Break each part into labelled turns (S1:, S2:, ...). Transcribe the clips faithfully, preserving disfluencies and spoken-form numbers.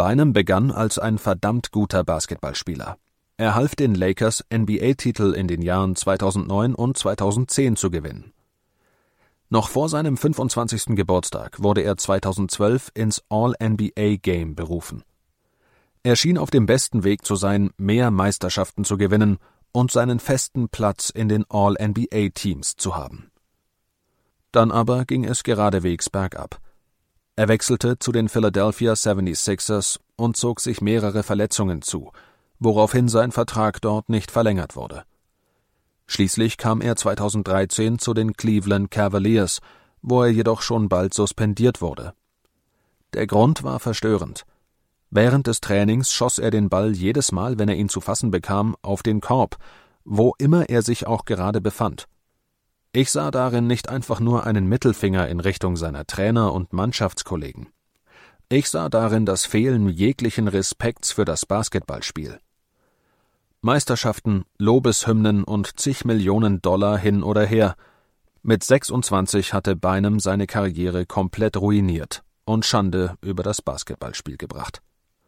S1: Bynum begann als ein verdammt guter Basketballspieler. Er half den Lakers, N B A-Titel in den Jahren zweitausendneun und zweitausendzehn zu gewinnen. Noch vor seinem fünfundzwanzigsten Geburtstag wurde er zweitausendzwölf ins All-N B A-Game berufen. Er schien auf dem besten Weg zu sein, mehr Meisterschaften zu gewinnen und seinen festen Platz in den All-N B A-Teams zu haben. Dann aber ging es geradewegs bergab. Er wechselte zu den Philadelphia seventy-sixers und zog sich mehrere Verletzungen zu, woraufhin sein Vertrag dort nicht verlängert wurde. Schließlich kam er zweitausenddreizehn zu den Cleveland Cavaliers, wo er jedoch schon bald suspendiert wurde. Der Grund war verstörend. Während des Trainings schoss er den Ball jedes Mal, wenn er ihn zu fassen bekam, auf den Korb, wo immer er sich auch gerade befand. Ich sah darin nicht einfach nur einen Mittelfinger in Richtung seiner Trainer und Mannschaftskollegen. Ich sah darin das Fehlen jeglichen Respekts für das Basketballspiel. Meisterschaften, Lobeshymnen und zig Millionen Dollar hin oder her. Mit sechsundzwanzig hatte Bynum seine Karriere komplett ruiniert und Schande über das Basketballspiel gebracht.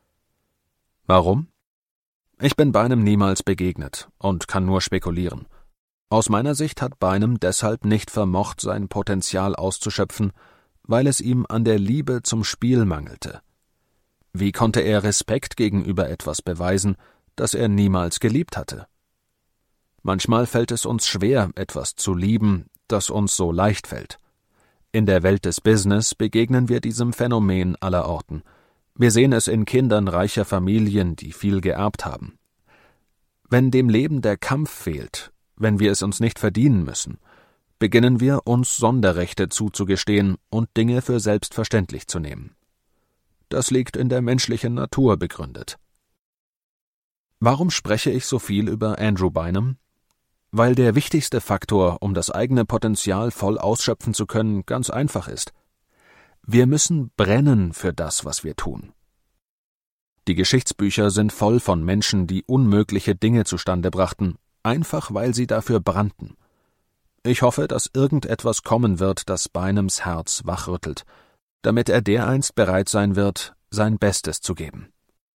S1: Warum? Ich bin Bynum niemals begegnet und kann nur spekulieren. Aus meiner Sicht hat Bynum deshalb nicht vermocht, sein Potenzial auszuschöpfen, weil es ihm an der Liebe zum Spiel mangelte. Wie konnte er Respekt gegenüber etwas beweisen, das er niemals geliebt hatte? Manchmal fällt es uns schwer, etwas zu lieben, das uns so leicht fällt. In der Welt des Business begegnen wir diesem Phänomen allerorten. Wir sehen es in Kindern reicher Familien, die viel geerbt haben. Wenn dem Leben der Kampf fehlt, wenn wir es uns nicht verdienen müssen, beginnen wir, uns Sonderrechte zuzugestehen und Dinge für selbstverständlich zu nehmen. Das liegt in der menschlichen Natur begründet. Warum spreche ich so viel über Andrew Bynum? Weil der wichtigste Faktor, um das eigene Potenzial voll ausschöpfen zu können, ganz einfach ist. Wir müssen brennen für das, was wir tun. Die Geschichtsbücher sind voll von Menschen, die unmögliche Dinge zustande brachten, einfach weil sie dafür brannten. Ich hoffe, dass irgendetwas kommen wird, das Bynums Herz wachrüttelt, damit er dereinst bereit sein wird, sein Bestes zu geben.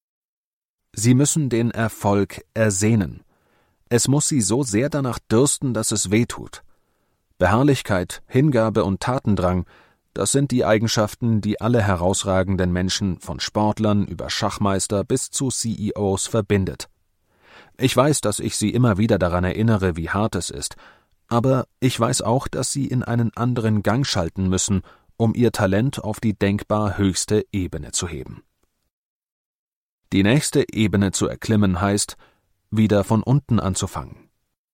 S1: Sie müssen den Erfolg ersehnen. Es muss sie so sehr danach dürsten, dass es weh tut. Beharrlichkeit, Hingabe und Tatendrang, das sind die Eigenschaften, die alle herausragenden Menschen, von Sportlern über Schachmeister bis zu C E Os, verbindet. Ich weiß, dass ich Sie immer wieder daran erinnere, wie hart es ist, aber ich weiß auch, dass Sie in einen anderen Gang schalten müssen, um Ihr Talent auf die denkbar höchste Ebene zu heben. Die nächste Ebene zu erklimmen heißt, wieder von unten anzufangen.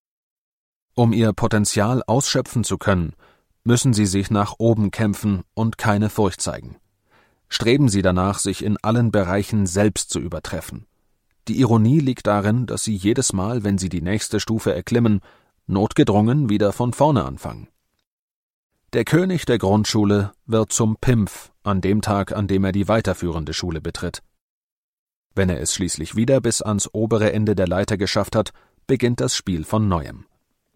S1: Um Ihr Potenzial ausschöpfen zu können, müssen Sie sich nach oben kämpfen und keine Furcht zeigen. Streben Sie danach, sich in allen Bereichen selbst zu übertreffen. Die Ironie liegt darin, dass Sie jedes Mal, wenn Sie die nächste Stufe erklimmen, notgedrungen wieder von vorne anfangen. Der König der Grundschule wird zum Pimpf an dem Tag, an dem er die weiterführende Schule betritt. Wenn er es schließlich wieder bis ans obere Ende der Leiter geschafft hat, beginnt das Spiel von Neuem.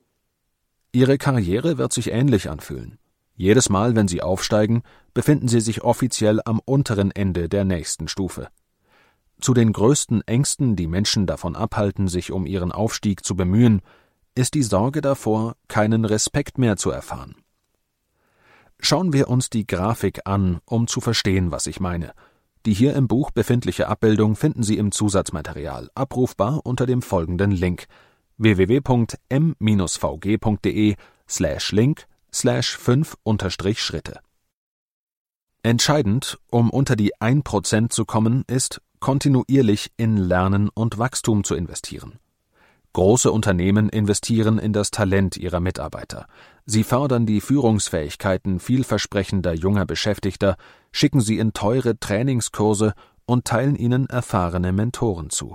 S1: Ihre Karriere wird sich ähnlich anfühlen. Jedes Mal, wenn Sie aufsteigen, befinden Sie sich offiziell am unteren Ende der nächsten Stufe. Zu den größten Ängsten, die Menschen davon abhalten, sich um ihren Aufstieg zu bemühen, ist die Sorge davor, keinen Respekt mehr zu erfahren. Schauen wir uns die Grafik an, um zu verstehen, was ich meine. Die hier im Buch befindliche Abbildung finden Sie im Zusatzmaterial, abrufbar unter dem folgenden Link w w w punkt m v g punkt d e slash link slash fünf unterstrich Schritte. Entscheidend, um unter die ein Prozent zu kommen, ist, kontinuierlich in Lernen und Wachstum zu investieren. Große Unternehmen investieren in das Talent ihrer Mitarbeiter. Sie fördern die Führungsfähigkeiten vielversprechender junger Beschäftigter, schicken sie in teure Trainingskurse und teilen ihnen erfahrene Mentoren zu.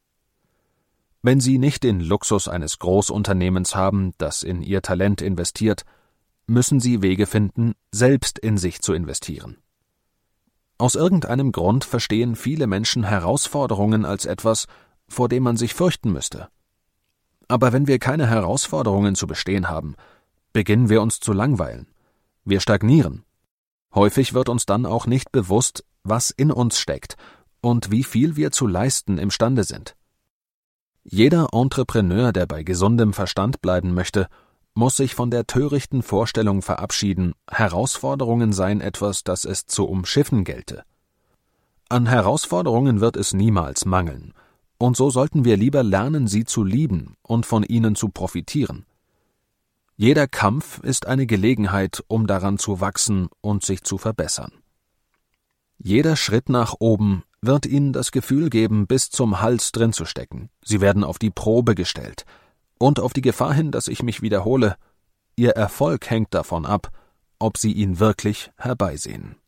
S1: Wenn Sie nicht den Luxus eines Großunternehmens haben, das in Ihr Talent investiert, müssen Sie Wege finden, selbst in sich zu investieren. Aus irgendeinem Grund verstehen viele Menschen Herausforderungen als etwas, vor dem man sich fürchten müsste. Aber wenn wir keine Herausforderungen zu bestehen haben, beginnen wir uns zu langweilen. Wir stagnieren. Häufig wird uns dann auch nicht bewusst, was in uns steckt und wie viel wir zu leisten imstande sind. Jeder Entrepreneur, der bei gesundem Verstand bleiben möchte, muss sich von der törichten Vorstellung verabschieden, Herausforderungen seien etwas, das es zu umschiffen gelte. An Herausforderungen wird es niemals mangeln, und so sollten wir lieber lernen, sie zu lieben und von ihnen zu profitieren. Jeder Kampf ist eine Gelegenheit, um daran zu wachsen und sich zu verbessern. Jeder Schritt nach oben wird Ihnen das Gefühl geben, bis zum Hals drin zu stecken. Sie werden auf die Probe gestellt. Und auf die Gefahr hin, dass ich mich wiederhole, Ihr Erfolg hängt davon ab, ob Sie ihn wirklich herbeisehen.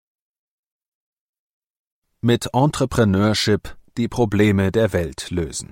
S1: Mit Entrepreneurship die Probleme der Welt lösen.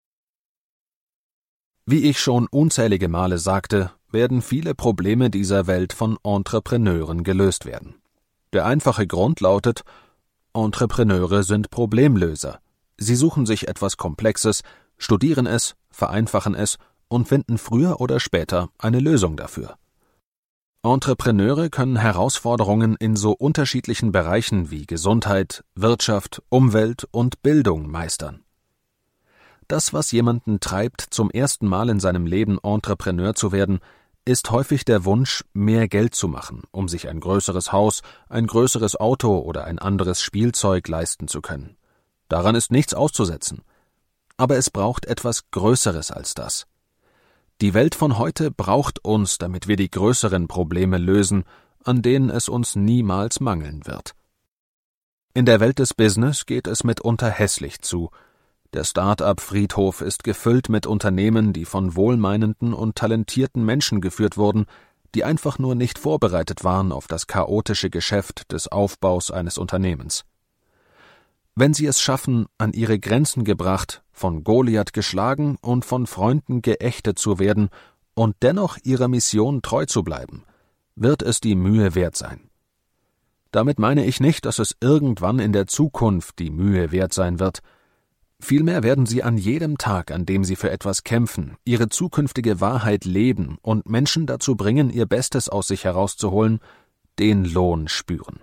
S1: Wie ich schon unzählige Male sagte, werden viele Probleme dieser Welt von Entrepreneuren gelöst werden. Der einfache Grund lautet, Entrepreneure sind Problemlöser. Sie suchen sich etwas Komplexes, studieren es, vereinfachen es und finden früher oder später eine Lösung dafür. Entrepreneure können Herausforderungen in so unterschiedlichen Bereichen wie Gesundheit, Wirtschaft, Umwelt und Bildung meistern. Das, was jemanden treibt, zum ersten Mal in seinem Leben Entrepreneur zu werden, ist häufig der Wunsch, mehr Geld zu machen, um sich ein größeres Haus, ein größeres Auto oder ein anderes Spielzeug leisten zu können. Daran ist nichts auszusetzen. Aber es braucht etwas Größeres als das. Die Welt von heute braucht uns, damit wir die größeren Probleme lösen, an denen es uns niemals mangeln wird. In der Welt des Business geht es mitunter hässlich zu. Der Start-up-Friedhof ist gefüllt mit Unternehmen, die von wohlmeinenden und talentierten Menschen geführt wurden, die einfach nur nicht vorbereitet waren auf das chaotische Geschäft des Aufbaus eines Unternehmens. Wenn sie es schaffen, an ihre Grenzen gebracht, von Goliath geschlagen und von Freunden geächtet zu werden und dennoch ihrer Mission treu zu bleiben, wird es die Mühe wert sein. Damit meine ich nicht, dass es irgendwann in der Zukunft die Mühe wert sein wird. Vielmehr werden sie an jedem Tag, an dem sie für etwas kämpfen, ihre zukünftige Wahrheit leben und Menschen dazu bringen, ihr Bestes aus sich herauszuholen, den Lohn spüren.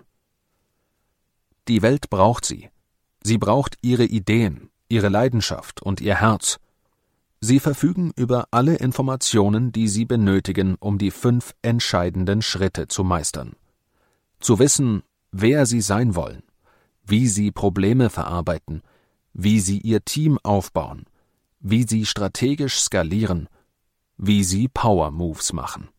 S1: Die Welt braucht sie. Sie braucht ihre Ideen, ihre Leidenschaft und ihr Herz. Sie verfügen über alle Informationen, die sie benötigen, um die fünf entscheidenden Schritte zu meistern. Zu wissen, wer sie sein wollen, wie sie Probleme verarbeiten, wie sie ihr Team aufbauen, wie sie strategisch skalieren, wie sie Power-Moves machen.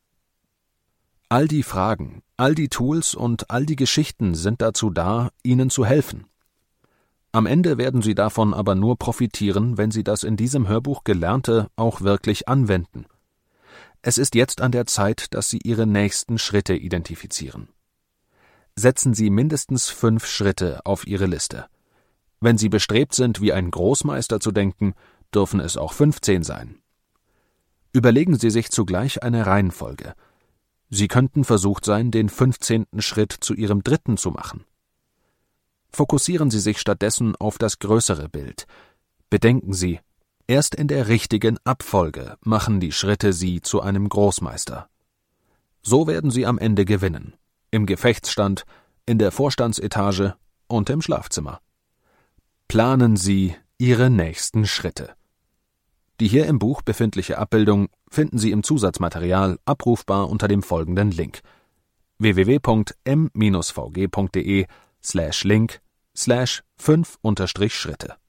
S1: All die Fragen, all die Tools und all die Geschichten sind dazu da, Ihnen zu helfen. Am Ende werden Sie davon aber nur profitieren, wenn Sie das in diesem Hörbuch Gelernte auch wirklich anwenden. Es ist jetzt an der Zeit, dass Sie Ihre nächsten Schritte identifizieren. Setzen Sie mindestens fünf Schritte auf Ihre Liste. Wenn Sie bestrebt sind, wie ein Großmeister zu denken, dürfen es auch fünfzehn sein. Überlegen Sie sich zugleich eine Reihenfolge. Sie könnten versucht sein, den fünfzehnten Schritt zu Ihrem dritten zu machen. Fokussieren Sie sich stattdessen auf das größere Bild. Bedenken Sie, erst in der richtigen Abfolge machen die Schritte Sie zu einem Großmeister. So werden Sie am Ende gewinnen. Im Gefechtsstand, in der Vorstandsetage und im Schlafzimmer. Planen Sie Ihre nächsten Schritte. Die hier im Buch befindliche Abbildung finden Sie im Zusatzmaterial abrufbar unter dem folgenden Link: w w w punkt m Bindestrich v g punkt d e slash link slash fünf Schritte.